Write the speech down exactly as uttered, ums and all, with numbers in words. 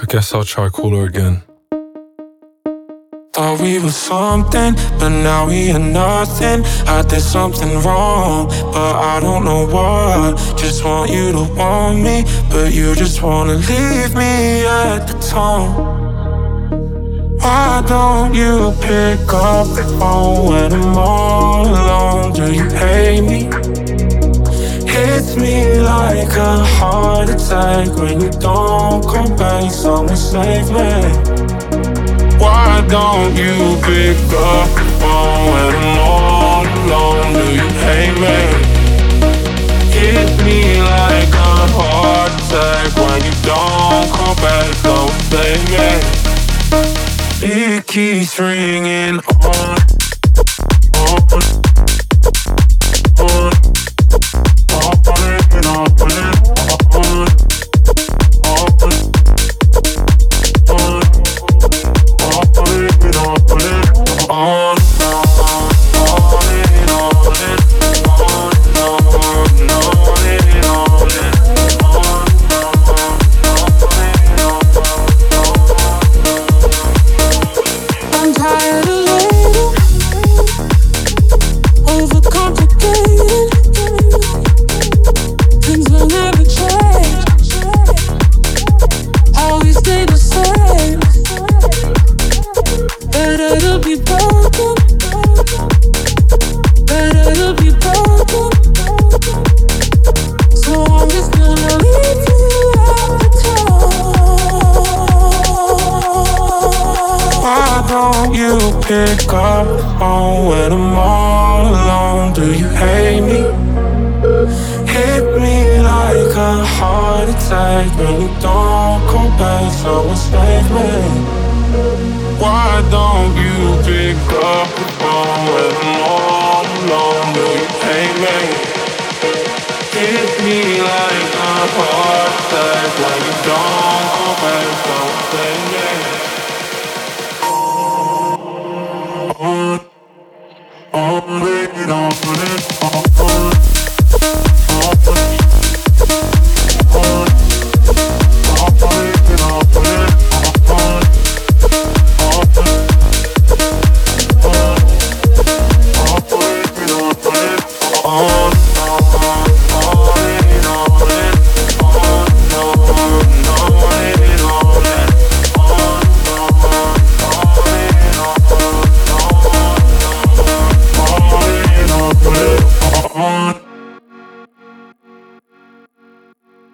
guess I'll try call her again. Thought we were something, but now we are nothing. I did something wrong, but I don't know what. Just want you to want me, but you just wanna leave me at the tone. Why don't you pick up the phone when I'm all alone? Do you hate me? Hits me like a heart attack when you don't come back. Someone save me. Why don't you pick up the phone when I'm all alone? Do you hate me? Hit me like a heart attack when you don't come back. Don't save me. It keeps ringing on, on, on, on, and on, on, on, on. Pick up the phone when I'm all alone. Do you hate me? Hit me like a heart attack when you don't come back. Someone save me. Why don't you pick up the phone when I'm all alone? Do you hate me? Hit me like a heart attack when you don't come back. Someone save me.